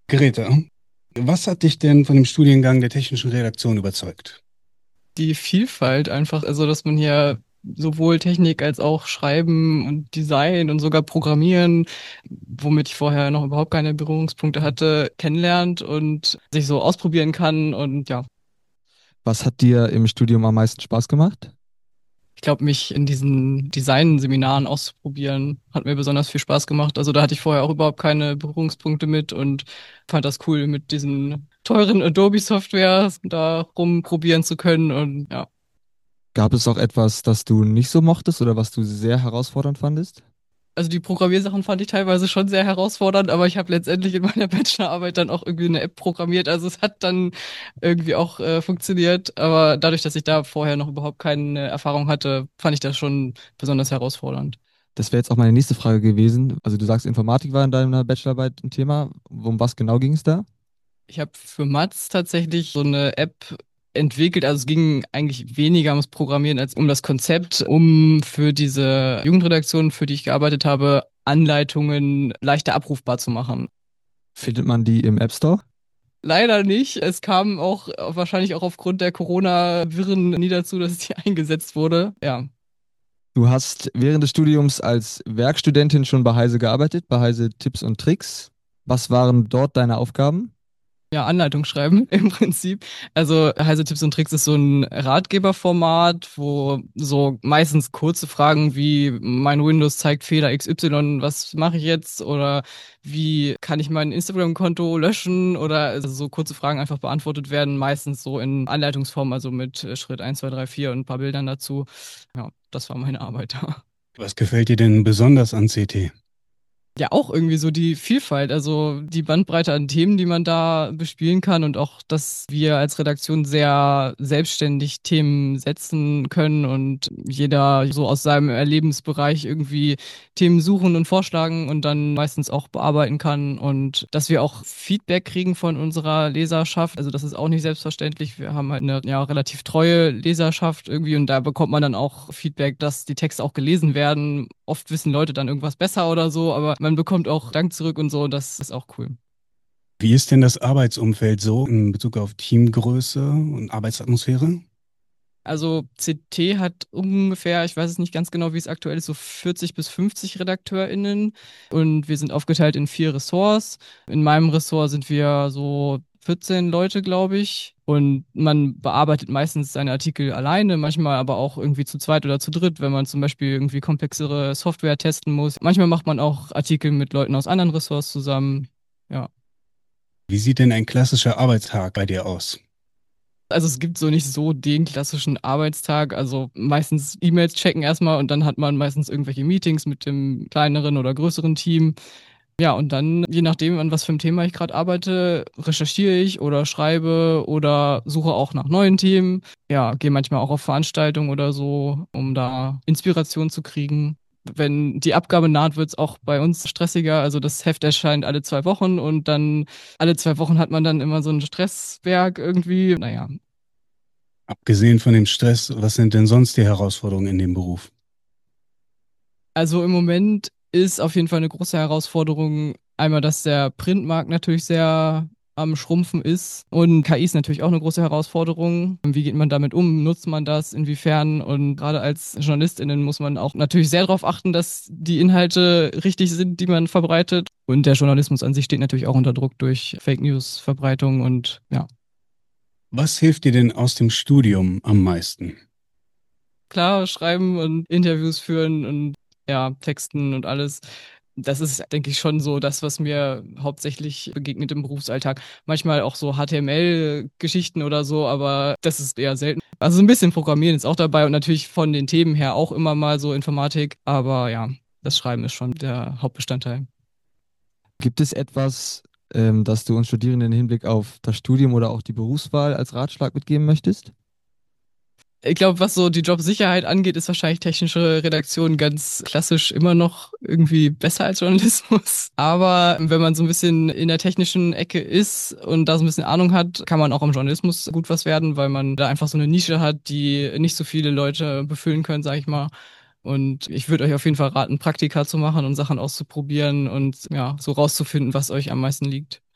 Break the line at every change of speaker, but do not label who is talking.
Greta, was hat dich denn von dem Studiengang der technischen Redaktion überzeugt?
Die Vielfalt einfach, also dass man hier sowohl Technik als auch Schreiben und Design und sogar Programmieren, womit ich vorher noch überhaupt keine Berührungspunkte hatte, kennenlernt und sich so ausprobieren kann. Und ja,
Was hat dir im Studium am meisten Spaß gemacht?
ich glaube, mich in diesen Design-Seminaren auszuprobieren, hat mir besonders viel Spaß gemacht. Also da hatte ich vorher auch überhaupt keine Berührungspunkte mit und fand das cool, mit diesen teuren Adobe-Software da rumprobieren zu können und ja.
Gab es auch etwas, das du nicht so mochtest oder was du sehr herausfordernd fandest?
Also die Programmiersachen fand ich teilweise schon sehr herausfordernd, aber ich habe letztendlich in meiner Bachelorarbeit dann auch irgendwie eine App programmiert. Also es hat dann irgendwie auch funktioniert. Aber dadurch, dass ich da vorher noch überhaupt keine Erfahrung hatte, fand ich das schon besonders herausfordernd.
Das wäre jetzt auch meine nächste Frage gewesen. Also du sagst, Informatik war in deiner Bachelorarbeit ein Thema. Um was genau ging es da?
Ich habe für Mats tatsächlich so eine App entwickelt. Also es ging eigentlich weniger ums Programmieren als um das Konzept, um für diese Jugendredaktion, für die ich gearbeitet habe, Anleitungen leichter abrufbar zu machen.
Findet man die im App Store?
Leider nicht. Es kam auch wahrscheinlich auch aufgrund der Corona-Wirren nie dazu, dass die eingesetzt wurde. Ja.
Du hast während des Studiums als Werkstudentin schon bei Heise gearbeitet, bei Heise Tipps und Tricks. Was waren dort deine Aufgaben?
Ja, Anleitung schreiben im Prinzip. Also Heise Tipps und Tricks ist so ein Ratgeberformat, wo so meistens kurze Fragen wie mein Windows zeigt Fehler XY, was mache ich jetzt? Oder wie kann ich mein Instagram-Konto löschen? Oder also so kurze Fragen einfach beantwortet werden, meistens so in Anleitungsform, also mit Schritt 1, 2, 3, 4 und ein paar Bildern dazu. Ja, das war meine Arbeit.
Was gefällt dir denn besonders an CT?
Ja, auch irgendwie so die Vielfalt, also die Bandbreite an Themen, die man da bespielen kann und auch, dass wir als Redaktion sehr selbstständig Themen setzen können und jeder so aus seinem Erlebensbereich irgendwie Themen suchen und vorschlagen und dann meistens auch bearbeiten kann und dass wir auch Feedback kriegen von unserer Leserschaft. Also das ist auch nicht selbstverständlich. Wir haben halt eine ja relativ treue Leserschaft irgendwie und da bekommt man dann auch Feedback, dass die Texte auch gelesen werden. Oft wissen Leute dann irgendwas besser oder so, aber man bekommt auch Dank zurück und so, und das ist auch cool.
Wie ist denn das Arbeitsumfeld so in Bezug auf Teamgröße und Arbeitsatmosphäre?
Also CT hat ungefähr, ich weiß es nicht ganz genau, wie es aktuell ist, so 40 bis 50 RedakteurInnen und wir sind aufgeteilt in 4 Ressorts. In meinem Ressort sind wir so 14 Leute, glaube ich. Und man bearbeitet meistens seine Artikel alleine, manchmal aber auch irgendwie zu zweit oder zu dritt, wenn man zum Beispiel irgendwie komplexere Software testen muss. Manchmal macht man auch Artikel mit Leuten aus anderen Ressorts zusammen. Ja.
Wie sieht denn ein klassischer Arbeitstag bei dir aus?
Also es gibt so nicht so den klassischen Arbeitstag. Also meistens E-Mails checken erstmal und dann hat man meistens irgendwelche Meetings mit dem kleineren oder größeren Team. Ja, und dann, je nachdem, an was für ein Thema ich gerade arbeite, recherchiere ich oder schreibe oder suche auch nach neuen Themen. Ja, gehe manchmal auch auf Veranstaltungen oder so, um da Inspiration zu kriegen. Wenn die Abgabe naht, wird es auch bei uns stressiger. Also das Heft erscheint alle 2 Wochen und dann alle 2 Wochen hat man dann immer so einen Stressberg irgendwie. Naja,
Abgesehen von dem Stress, was sind denn sonst die Herausforderungen in dem Beruf?
also im Moment ist auf jeden Fall eine große Herausforderung einmal, dass der Printmarkt natürlich sehr am Schrumpfen ist und KI ist natürlich auch eine große Herausforderung. Wie geht man damit um? Nutzt man das? Inwiefern? Und gerade als JournalistInnen muss man auch natürlich sehr darauf achten, dass die Inhalte richtig sind, die man verbreitet. Und der Journalismus an sich steht natürlich auch unter Druck durch Fake News Verbreitung und ja.
Was hilft dir denn aus dem Studium am meisten?
Klar, schreiben und Interviews führen und ja, Texten und alles. Das ist, denke ich, schon so das, was mir hauptsächlich begegnet im Berufsalltag. Manchmal auch so HTML-Geschichten oder so, aber das ist eher selten. Also so ein bisschen Programmieren ist auch dabei und natürlich von den Themen her auch immer mal so Informatik. Aber ja, das Schreiben ist schon der Hauptbestandteil.
Gibt es etwas, das du uns Studierenden im Hinblick auf das Studium oder auch die Berufswahl als Ratschlag mitgeben möchtest?
Ich glaube, was so die Jobsicherheit angeht, ist wahrscheinlich technische Redaktion ganz klassisch immer noch irgendwie besser als Journalismus. Aber wenn man so ein bisschen in der technischen Ecke ist und da so ein bisschen Ahnung hat, kann man auch im Journalismus gut was werden, weil man da einfach so eine Nische hat, die nicht so viele Leute befüllen können, sag ich mal. Und ich würde euch auf jeden Fall raten, Praktika zu machen und Sachen auszuprobieren und ja, so rauszufinden, was euch am meisten liegt.